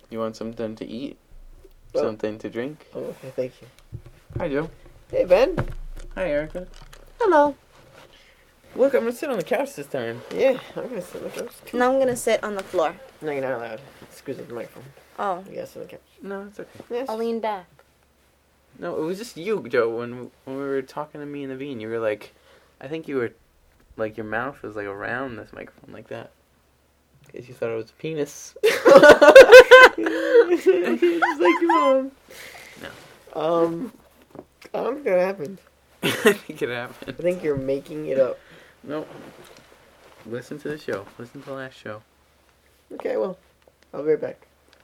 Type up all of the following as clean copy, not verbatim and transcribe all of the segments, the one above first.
You want something to eat? Oh. Something to drink? Oh, okay, thank you. Hi, Joe. Hey, Ben. Hi, Erica. Hello. Look, I'm gonna sit on the couch this time. Yeah, I'm gonna sit on the couch. Now I'm gonna sit on the floor. No, you're not allowed. Screws up the microphone. Oh, You gotta sit on the couch. No, it's okay. Yes. I'll lean back. No, it was just you, Joe. When we were talking to me and Naveen, you were like, I think you were, like, your mouth was like around this microphone like that. Because you thought it was a penis. Just like your mom. No. I don't think that happened. I think it happened. I think you're making it up. Nope. Listen to the show. Listen to the last show. Okay, well, I'll be right back.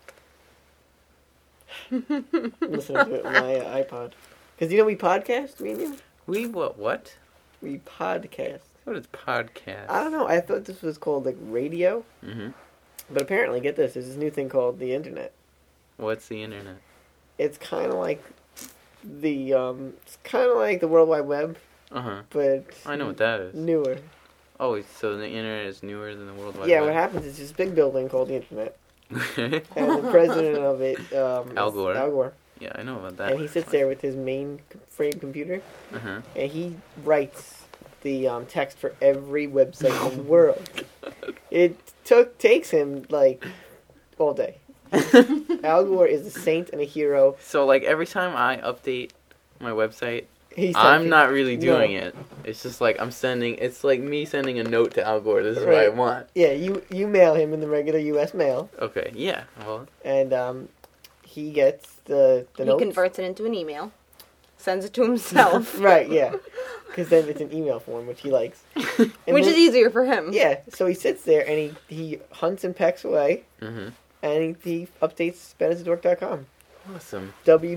Listening to it on my iPod. Because you know we podcast, me and you? We what? We podcast. What is podcast? I don't know. I thought this was called, like, radio. Mm-hmm. But apparently, get this, there's this new thing called the internet. What's the internet? It's kind of like the World Wide Web, Uh-huh. but I know what that is. newer. Oh, so the internet is newer than the World Wide Yeah, Web? what happens is this big building called the internet, Yeah, and the president of it, Al Gore. Al Gore, I know about that. and he sits there with his main frame computer, Uh-huh. and he writes the text for every website in the world. It takes him like all day. Al Gore is a saint and a hero. So, like, every time I update my website, He's I'm not really doing No. it. It's just like it's like me sending a note to Al Gore. This is what I Right. want. Yeah, you mail him in the regular U.S. mail, Okay, yeah. Well, and he gets the He notes. converts it into an email, sends it to himself. Right, yeah. Because then it's an email form, which he likes. And Which then- is easier for him. Yeah, so he sits there and he hunts and pecks away, mm-hmm. and he updates BenIsADork.com. Awesome.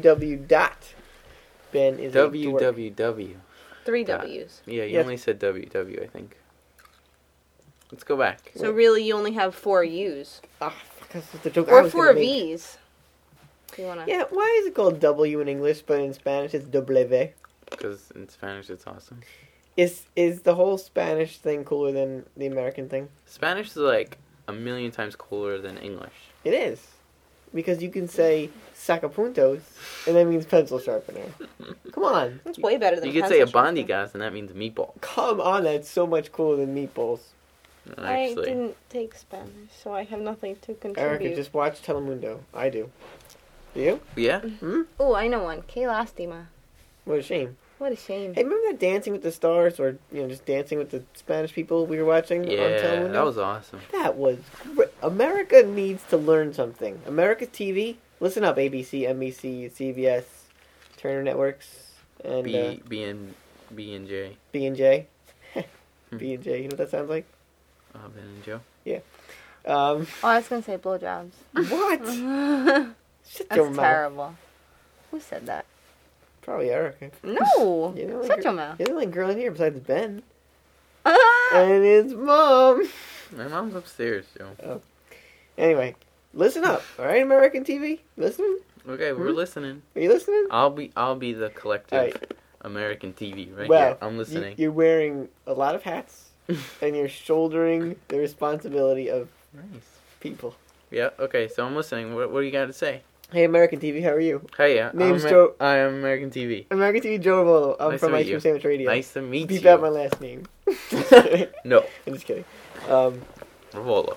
www.BenIsADork. 3 Dot. W's. Yeah, you Yes. only said WW, I think. Let's go back. So really, you only have 4 U's. Ah, because it's the joke I Or was 4 gonna make. V's. You wanna... Yeah, why is it called W in English, but in Spanish it's W? Because in Spanish it's awesome. Is the whole Spanish thing cooler than the American thing? Spanish is like a million times cooler than English. It is. Because you can say sacapuntos, and that means pencil sharpener. Come on. That's way better than You could say a pencil sharpener. bandigas, and that means meatball. Come on, that's so much cooler than meatballs. I Actually. didn't take Spanish, so I have nothing to Erica, contribute. just watch Telemundo. I do. Do you? Yeah? Oh, I know one. Que lástima. What a shame. What a shame. Hey, remember that Dancing with the Stars, or, just Dancing with the Spanish people we were watching on Yeah, Telemundo? that was awesome. That was great. America needs to learn something. America's TV, listen up, ABC, NBC, CBS, Turner Networks, and B and J. B&J. B&J, you know what that sounds like? Ben and Joe. Oh, I was gonna say blowjobs. What? Shut your That's mouth. terrible. Who said that? Probably Erica. No! You know, Shut your mouth. You're the only girl in here besides Ben. Ah! And his mom. My mom's upstairs, Joe. Anyway, listen up, alright, American TV? Listening? Okay, we're listening. Are you listening? I'll be the collective Alright. American TV right Well, here. I'm listening. You're wearing a lot of hats, and you're shouldering the responsibility of Nice. people. Yeah. Okay. So I'm listening. What do you got to say? Hey, American TV, how are you? Hey, Name's Joe. I am American TV. American TV, Joe Rivolo. I'm Nice from to meet Ice Cream you. Sandwich Radio. Nice to meet Beep you. out my last name. No, I'm just kidding. Ravolo.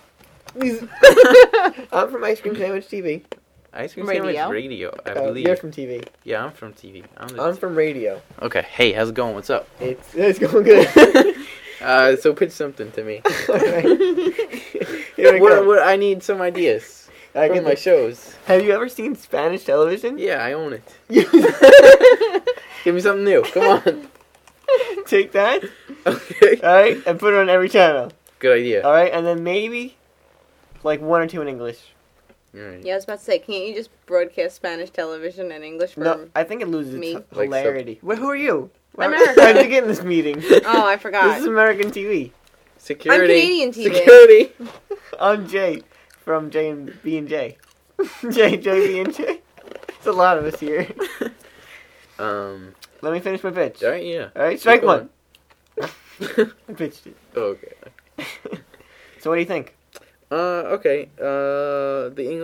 I'm from Ice Cream Sandwich TV. Ice cream Radio? sandwich radio. I believe. You're from TV. Yeah, I'm from TV. I'm from radio. Okay. Hey, how's it going? What's up? It's going good. So pitch something to me. Alright. Here we go. What? I need some ideas I for get my this. shows. Have you ever seen Spanish television? Yeah, I own it. Give me something new. Come on. Take that, Okay. alright, and put it on every channel. Good idea. Alright, and then maybe like 1 or 2 in English. All right. Yeah, I was about to say, can't you just broadcast Spanish television in English for... No, I think it loses Me. its Like hilarity. Who are you? America. How'd you get in this meeting? Oh, I forgot. This is American TV. Security. I'm Canadian TV. Security. I'm Jay from J and B and J. J B and J. There's a lot of us here. Let me finish my pitch. All right. Yeah. All right, strike Keep one. I pitched it. Okay. So what do you think? Okay. The English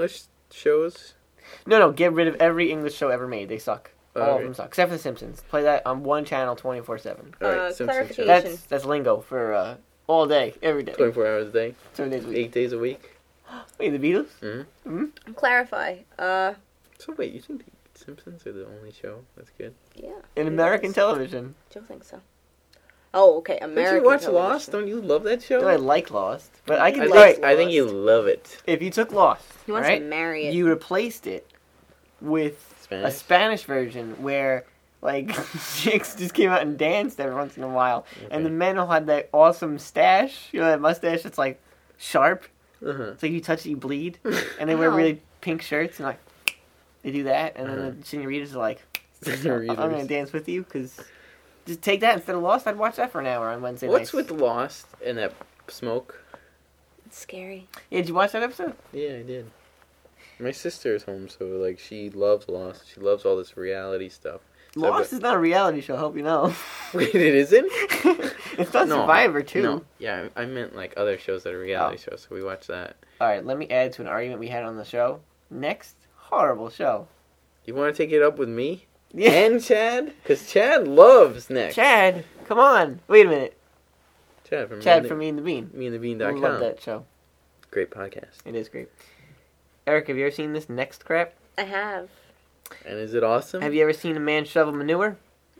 shows? No, get rid of every English show ever made. They suck. All of Okay. them suck, except for The Simpsons. Play that on one channel 24/7. All right, Simpsons clarification. shows. That's lingo for all day, every day, 24 hours a day, 7 days a week. 8 days a week. Wait, the Beatles? Mm-hmm. Clarify. So wait, you think the Simpsons are the only show that's good? Yeah. In American television. Joe thinks so. Oh, okay. Don't American. you watch television. Lost? Don't you love that show? Do I like Lost? But I can I like. think, I think you love it. If you took Lost, He wants right? to marry it. You replaced it with a Spanish? Spanish version where like chicks just came out and danced every once in a while, and the men all had that awesome stash. You know that mustache that's like sharp. Uh-huh. It's like if you touch it, you bleed. And they wear Wow. really pink shirts and like they do that, and then the senoritas are like, I'm gonna dance with you because just take that instead of Lost. I'd watch that for an hour on Wednesday What's nights. with Lost and that smoke? It's scary. Yeah, did you watch that episode? Yeah, I did. My sister is home, so like she loves Lost. She loves all this reality stuff. So Lost is not a reality show. I hope you know. Wait, it isn't? It's not Survivor too. No, yeah, I meant like other shows that are reality shows. So we watch that. All right, let me add to an argument we had on the show. Next, horrible show. You want to take it up with me Yeah. and Chad? Because Chad loves Next. Chad, come on. Wait a minute. Chad from Chad from Me and the Bean. I meandthebean.com. love that show. Great podcast. It is great. Eric, have you ever seen this Next crap? I have. And is it awesome? Have you ever seen a man shovel manure?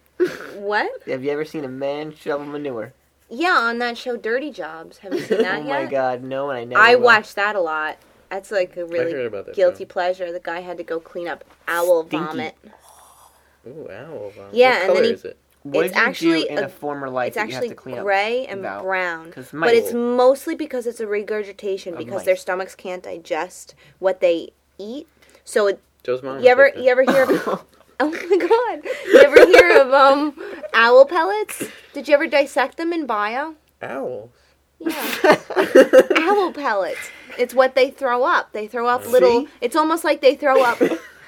What? Have you ever seen a man shovel manure? Yeah, on that show, Dirty Jobs. Have you seen that Oh yet? my god, no, and I never I will. watched that a lot. That's like a I heard really about that. guilty pleasure. The guy had to go clean up owl Stinky. vomit. Ooh, owl. Wow. Yeah, What and color then he- is it? What It's did you actually do in a a- former life It's that you have actually to clean gray up and about? brown. 'Cause But mice. it's mostly because it's a regurgitation Of because mice. their stomachs can't digest what they eat. So it, Joe's mom. you ever hear of Oh my god. You ever hear of owl pellets? Did you ever dissect them in bio? Owls. Yeah. Owl pellets. It's what they throw up. They throw up little See? it's almost like they throw up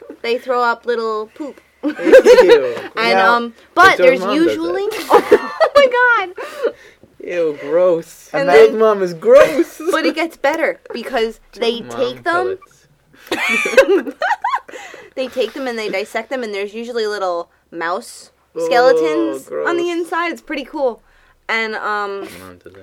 little poop. Ew. And Yeah. but Joe's there's mom does usually oh my god. Ew, gross. And Joe's then- mom is gross. But it gets better because they Mom take them pellets. they take them and they dissect them and there's usually little mouse Oh, skeletons on the gross. inside. It's pretty cool. And My mom does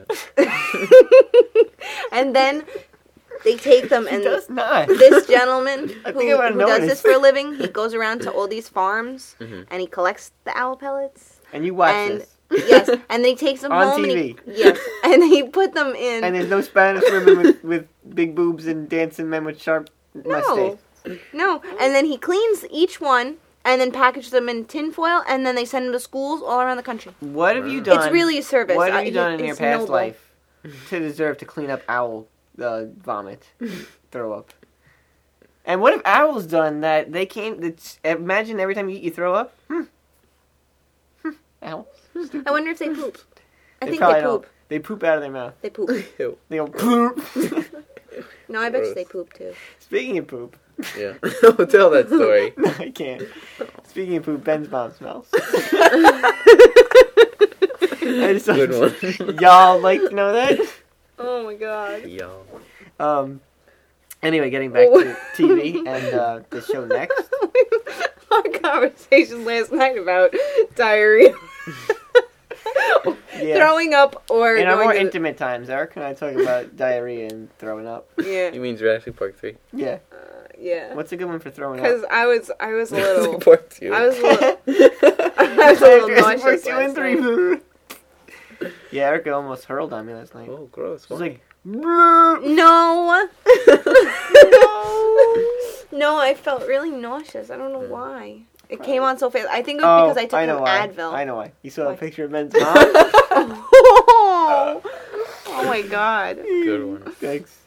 that. and then they take them It and does not. this gentleman I who think I wanna know does this. this for a living, he goes around to all these farms Mhm. and he collects the owl pellets. And you watch And this. yes, and they takes them On home and TV. yes, and he put them in. And there's no Spanish women with big boobs and dancing men with sharp mustaches. No, and then he cleans each one and then packages them in tinfoil and then they send them to schools all around the country. What have you done? It's really a service. What have you done in your it's past noble. life to deserve to clean up owl vomit, throw up? And what have owls done that they can't? Imagine every time you eat, you throw up. Owl. I wonder if they poop. I think probably they poop. don't. They poop out of their mouth. They poop. Ew. They go poop. No, I bet you Gross. they poop too. Speaking of poop, Yeah. Tell that story. no, I can't. Speaking of poop, Ben's mom smells. I just Good one. Y'all like to know that? Oh my god. Y'all. Anyway, getting back Oh. to TV and the show Next. Our conversation last night about diarrhea. Yeah. Throwing up or In our going more to- intimate times, Eric and I talk about diarrhea and throwing up. Yeah. You mean Jurassic Park 3? Yeah. Yeah. What's a good one for throwing up? Because I was a little Park 2. I was a little I was a little nauseous Two and last night. three. Yeah, Erica almost hurled on me last night. Oh, gross. She was Why? like, "Brrr." No. No, I felt really nauseous. I don't know why. It came on so fast. I think it was because I took know an why. Advil. I know why. You saw Why? a picture of Ben's mom? Oh my god. Good one. Thanks.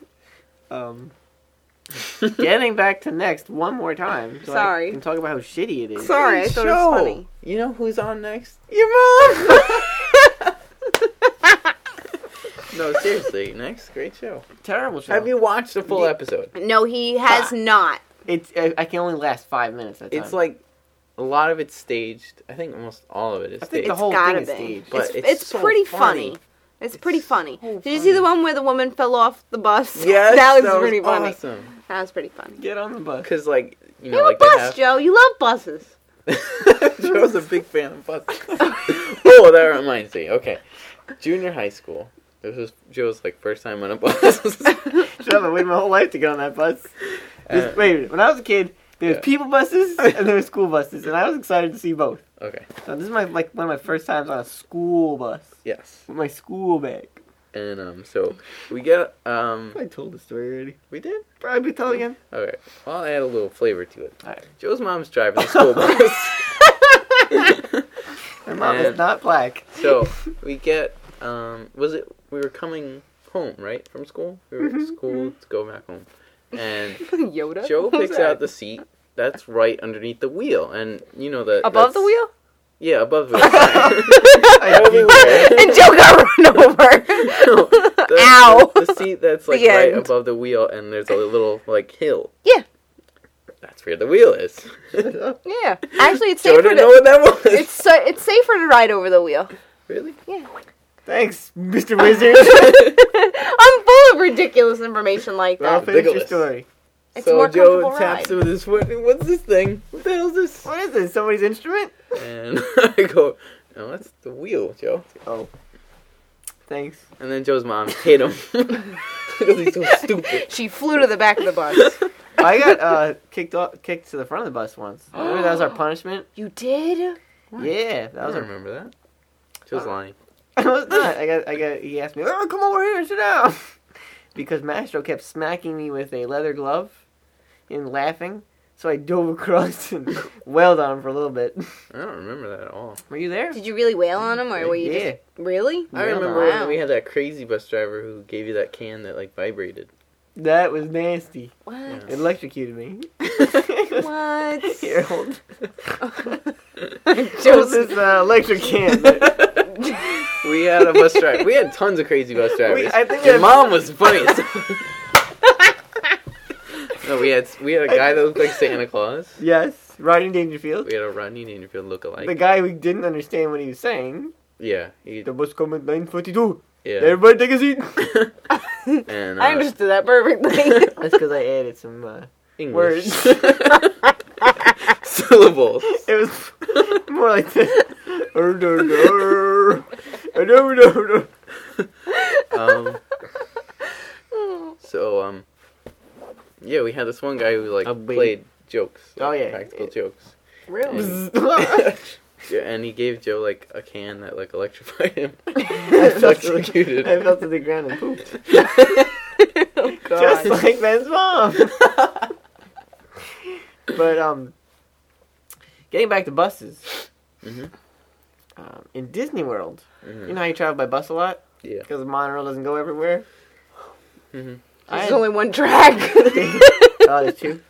Getting back to Next one more time. So Sorry. I can talk about how shitty it is. Sorry, I thought it Show. was funny. You know who's on next? Your mom! No, seriously. Next, great show. Terrible show. Have you watched the full Yeah. episode? No, he has not. It's I can only last 5 minutes at a time. It's like a lot of it's staged. I think almost all of it is I think staged. the whole gotta thing is be. staged. But It's, it's it's so pretty funny. funny. It's pretty funny. so Did you see the funny. one where the woman fell off the bus? Yes, that was pretty funny. awesome. That was pretty funny. Get on the bus. Because, like, you You know, have like a bus, Joe. You love buses. Joe's a big fan of buses. Oh, that reminds me. Okay. Junior high school. This was Joe's, like, first time on a bus. Shut up, I waited my whole life to get on that bus. Wait a minute. When I was a kid, there was Yeah. people buses and there were school buses, and I was excited to see both. Okay. So this is one of my first times on a school bus Yes. with my school bag. And, so, we get, I told the story already. we did? Probably tell again. Okay. Well, I'll add a little flavor to it. Alright. Joe's mom's driving the school bus. My mom is And- not black. So, we get, we were coming home, right, from school? We were at school to go back home. And Yoda. Joe What was picks that? out the seat that's right underneath the wheel. And, you know, Above the wheel? Yeah, above the wheel. Everywhere. And Joe got run over. Ow. The seat that's, like, The right end. above the wheel, and there's a little, like, hill. Yeah. That's where the wheel is. Yeah. Actually, it's Joe safer didn't know what that was. it's safer to ride over the wheel. Really? Yeah. Thanks, Mr. Wizard. I'm full of ridiculous information like Well, that. finish your Ridiculous. story. It's So more Joe comfortable taps ride. with his foot. What's this thing? What the hell is this? What is this? Somebody's instrument? And I go, no, that's the wheel, Joe. Oh. Thanks. And then Joe's mom hit him because he's so stupid. She flew to the back of the bus. I got kicked to the front of the bus once. Remember that was our punishment? You did? Yeah, I that was don't our. remember that. Joe's lying. I was not. I got. He asked me, "Oh, come over here and sit down," because Mastro kept smacking me with a leather glove and laughing. So I dove across and wailed on him for a little bit. I don't remember that at all. Were you there? Did you really wail on him, or were you Yeah. just really? I Yeah, remember wow. when we had that crazy bus driver who gave you that can that, like, vibrated. That was nasty. What? Yeah. It electrocuted me. What? Here, hold. Joe's- This electric can. We had a bus driver. We had tons of crazy bus drivers. I think Your that's- mom was funny. No, we had a guy that looked like Santa Claus. Yes, Rodney Dangerfield. We had a Rodney Dangerfield look-alike. The guy we didn't understand what he was saying. Yeah, he, The bus come at 9:42. yeah. Everybody take a seat. And I understood that perfectly. That's because I added some English words. syllables. It was more like this. So yeah, we had this one guy who like A baby. played jokes. Oh, yeah. practical jokes. Really? Yeah, and he gave Joe like a can that like electrified him. I fell to Electrocuted. I fell to the ground and pooped. Oh, God. Just like Ben's mom. But getting back to buses. hmm In Disney World, hmm you know how you travel by bus a lot Yeah. because the monorail doesn't go everywhere. hmm There's only one track. Oh, there's two.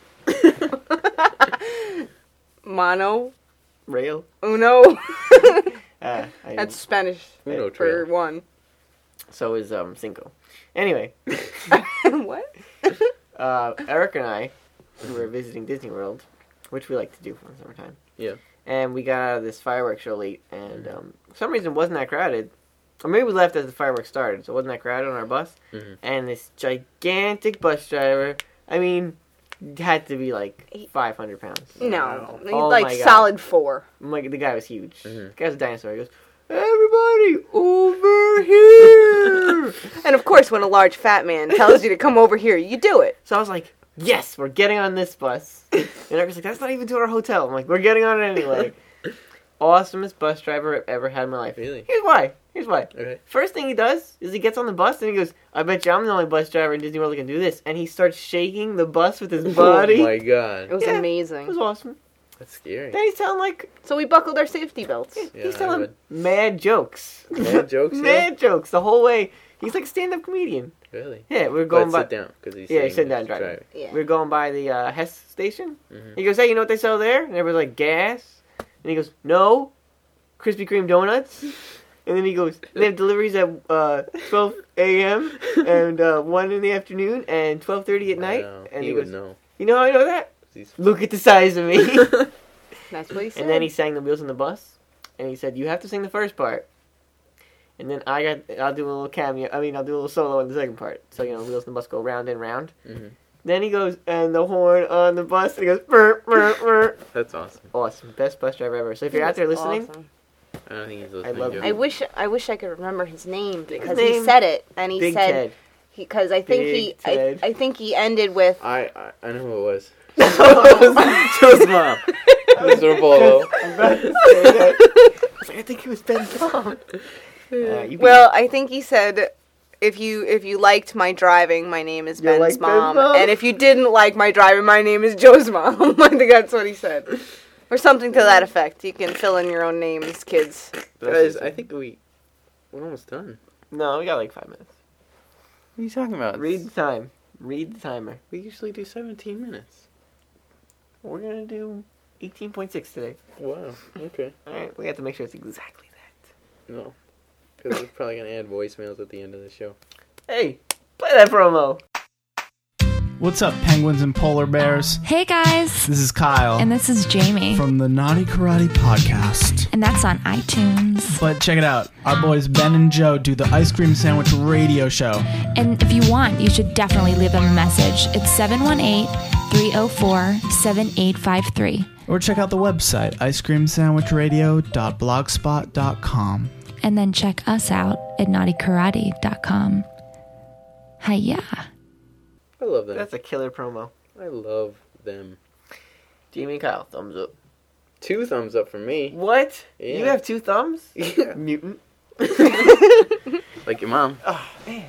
Mono. Rail. Uno. That's That's Spanish Uno for trail. one. so is Cinco. Anyway, What? Eric and I were visiting Disney World, which we like to do in the summertime. Yeah. And we got out of this fireworks show late, and for some reason it wasn't that crowded. Or maybe we left as the fireworks started, so it wasn't that crowded on our bus. Mhm. And this gigantic bus driver, I mean, had to be like 500 pounds. No. Oh like my God. solid 4. Like, the guy was huge. Mhm. The guy was a dinosaur. He goes, "Everybody over here!" And of course, when a large fat man tells you to come over here, you do it. So I was like, "Yes, we're getting on this bus." And Eric was like, "That's not even to our hotel." I'm like, "We're getting on it anyway." Awesomest bus driver I've ever had in my life. Really? Here's why. Okay. First thing he does is he gets on the bus and he goes, "I bet you I'm the only bus driver in Disney World that can do this." And he starts shaking the bus with his body. Oh my It god. was Yeah. It amazing. was awesome. That's scary. Then he's telling like So we buckled our safety belts. Yeah, he's I telling would. mad jokes. Mad jokes, yeah? Mad jokes the whole way. He's like a stand-up comedian. Really? Yeah, we're But going by. sit down because he's Yeah, saying sit down, he's driving. Yeah. We're going by the Hess station. Mhm. He goes, "Hey, you know what they sell there?" And everybody's like, "Gas." And he goes, "No, Krispy Kreme donuts." And then he goes, "They have deliveries at 12 a.m. and 1 in the afternoon and 12:30 at I night." know. And he he would goes, know. "You know how I know that? 'Cause he's- Look at the size of me." That's what he said. And then he sang the Wheels on the Bus, and he said, "You have to sing the first part." And then I'll do a little cameo. I mean, I'll do a little solo in the second part. So Wheels on the Bus go round and round. Mhm. Then he goes, and the horn on the bus, and he goes, burr, burr, burr. That's awesome. Awesome. Best bus driver ever. So if you're out there listening, Awesome. I don't think he's listening. love Joe. him. I wish I could remember his name because name? he said it, and he Big said Ted. because I think Big Ted. I think he ended with I know who it was. Joe's mom. Mr. Polo. I'm about to say that. I was like, I think it was Ben's mom. well, I think he said if you liked my driving, my name is You Ben's like Ben's mom, mom? and if you didn't like my driving, my name is Joe's mom. I think that's what he said, or something to that effect. You can fill in your own names, kids. Guys, I think we're almost done. No, we got like 5 minutes. What are you talking about? Read the time. Read the timer. We usually do 17 minutes. We're gonna do 18.6 today. Wow. Okay. Alright, we have to make sure it's exactly that. No. Because we're probably going to add voicemails at the end of the show. Hey, play that promo. What's up, penguins and polar bears? Hey guys, This is Kyle and this is Jamie, from the Naughty Karate Podcast. and that's on iTunes. But check it out. Our boys Ben and Joe do the Ice Cream Sandwich Radio Show. And if you want, you should definitely leave them a message. It's 718-304-7853. Or check out the website, icecreamsandwichradio.blogspot.com. And then check us out at naughtykarate.com. Hiya. I love them. That's a killer promo. I love them. Jamie and Kyle, thumbs up. 2 thumbs up for me. What? Yeah. You have 2 thumbs? Yeah. Mutant. Like your mom. Oh, man.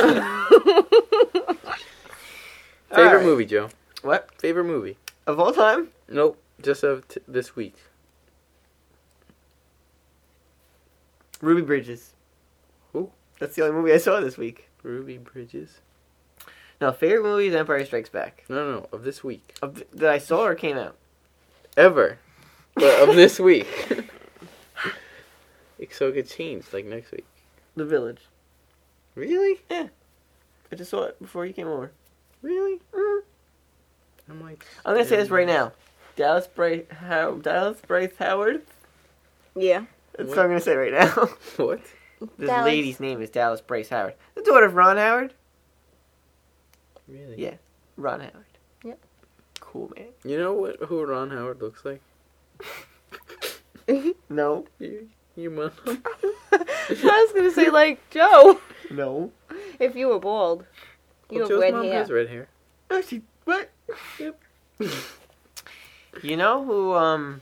Favorite Alright. movie, Joe? What? Favorite movie? Of all time? Nope. Just of this week. Ruby Bridges. Who? That's the only movie I saw this week. Ruby Bridges? No, favorite movie is Empire Strikes Back. No, of this week. That I saw or came out? Ever. But of this week. So it could change, like next week. The Village. Really? I just saw it before you came over. Really? Mm. I'm like... I'm gonna say this right now. Dallas Bryce Howard. Yeah. That's What? what I'm gonna say right now. What? This Dallas. lady's name is Dallas Bryce Howard. The daughter of Ron Howard. Really? Yeah. Ron Howard. Yep. Cool, man. You know who Ron Howard looks like? No. You mom. I was gonna say like Joe. No. If you were bald, you Well, have Joe's red mom hair. has red hair. Oh, she what? Yep. You know who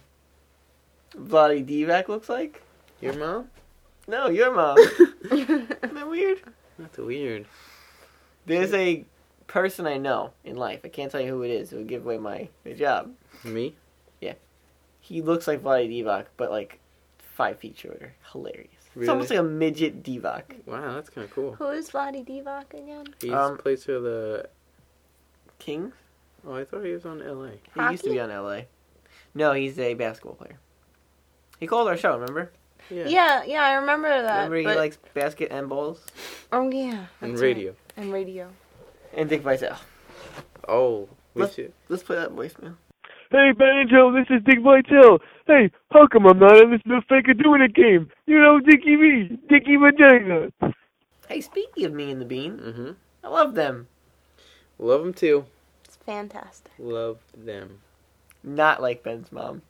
Vladi Divac looks like? Your mom? No, your mom. Isn't that weird? That's weird. There's a person I know in life. I can't tell you who it is. It would give away my job. Me? He looks like Vladi Divac, but like 5 feet shorter. Hilarious. It's Really? almost like a midget Divac. Wow, that's kind of cool. Who is Vladi Divac again? He plays for the... Kings? Oh, I thought he was on LA. He used to be on LA. No, he's a basketball player. He called our show, remember? Yeah, I remember that. Remember he but- likes basket and balls? Oh yeah. And that's radio. right. And radio. And Dick Vitale. Oh, we Let's- should... Let's play that voicemail. Hey, Ben and Joe, this is Dick Vitale. Hey, how come I'm not in this No Faker Doing It game? You know, Dickie V, Dickie Vagina. Hey, speaking of Me and the Bean, Mm-hmm. I love them. Love them too. It's fantastic. Love them. Not like Ben's mom.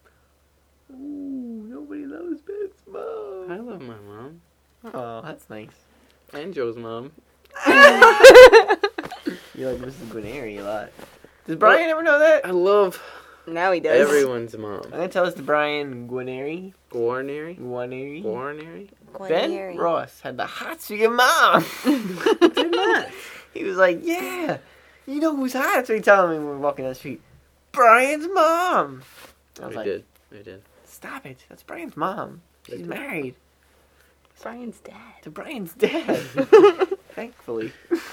Ooh, nobody loves Ben's mom. I love my mom. Oh, that's nice. And Joe's mom. You like Mrs. Guarneri a lot. Does Brian ever know that? I love Now he does. everyone's mom. I'm gonna tell this to Brian Guarneri. Guarneri? Guarneri. Guarneri? Ben Guarneri. Ross had the hots for your mom. Did not. He was like, yeah, you know who's hot? That's what he told me when we were walking down the street. Brian's mom. I was I like, did. I did. stop it. That's Brian's mom. She's did. married Brian's dad. to Brian's dad. Thankfully.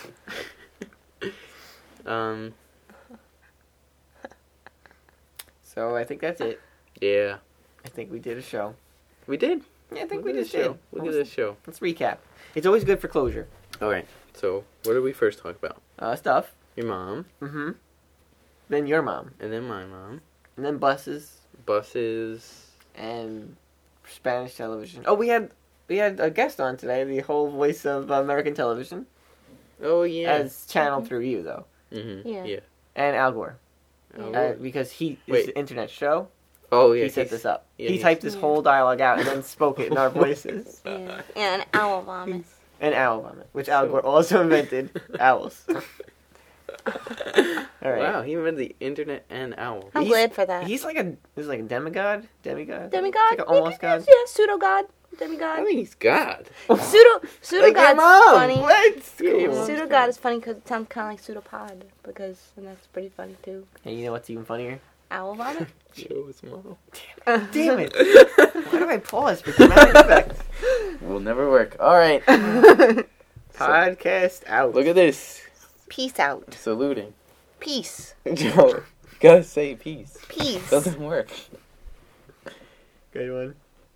So I think that's it. Yeah. I think we did a show. We did. Yeah, I think Look we at just this show. did. Look at this show. Let's recap. It's always good for closure. Alright, so what did we first talk about? Stuff. Your mom, Mm-hmm. Then your mom. and then my mom. And then buses Buses. and Spanish television. Oh, we had a guest on today, the whole voice of American television. Oh, yeah. As channeled through you, though. Mm-hmm. Yeah. and Al Gore. Oh, Because it's Wait. an internet show. oh yeah. He set this up. yeah, he he's- typed this whole dialogue out and then spoke it in our voices. Yeah. And owl vomit. And owl vomit, which Al Gore also invented. Owls. All right. Wow, he invented the internet and owl. I'm glad for that. He's like a demigod. Demigod? Like an almost god. Yeah, pseudo god. I Demigod. think he's God. Pseudo Like your god's mom. funny. What? Yeah, your mom's Pseudo god is funny because it sounds kind of like pseudopod, and that's pretty funny too. And you know what's even funnier? Owl vomit. Show his mom. Damn it! Why do I pause for dramatic effect? Will never work. All right. Podcast out. Look at this. Peace out. Saluting. Peace. Joe, gotta say peace. Peace. Doesn't work. Good one.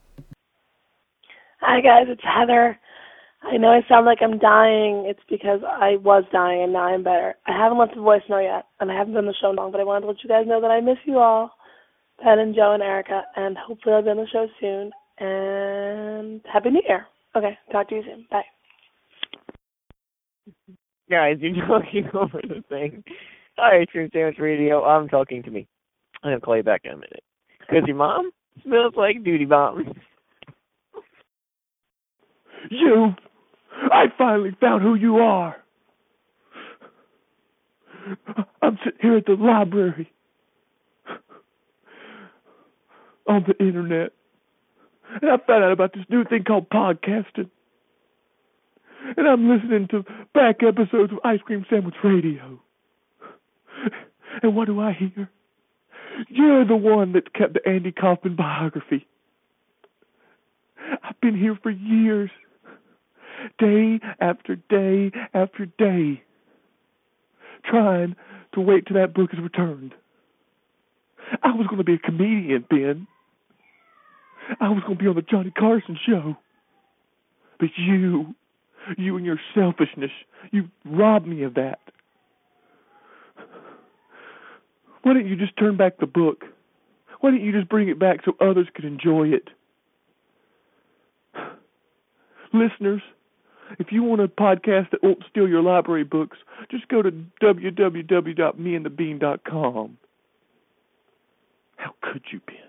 Hi guys, it's Heather. I know I sound like I'm dying. It's because I was dying and now I'm better. I haven't left a voicemail yet, and I haven't been on the show long, but I wanted to let you guys know that I miss you all, Ben and Joe and Erica, and hopefully I'll be on the show soon. And Happy New Year. Okay, talk to you soon. Bye. Guys, you're talking over the thing. Hi, Ice Cream Sandwich Radio. I'm talking to me. I'm going to call you back in a minute. Because your mom smells like duty bomb. You! I finally found who you are! I'm sitting here at the library. On the internet. And I found out about this new thing called podcasting. And I'm listening to back episodes of Ice Cream Sandwich Radio. And what do I hear? You're the one that kept the Andy Kaufman biography. I've been here for years. Day after day after day. Trying to wait till that book is returned. I was going to be a comedian, Ben. I was going to be on the Johnny Carson show. But you and your selfishness, you robbed me of that. Why don't you just turn back the book? Why don't you just bring it back so others can enjoy it? Listeners, if you want a podcast that won't steal your library books, just go to www.meandthebean.com. How could you, Ben?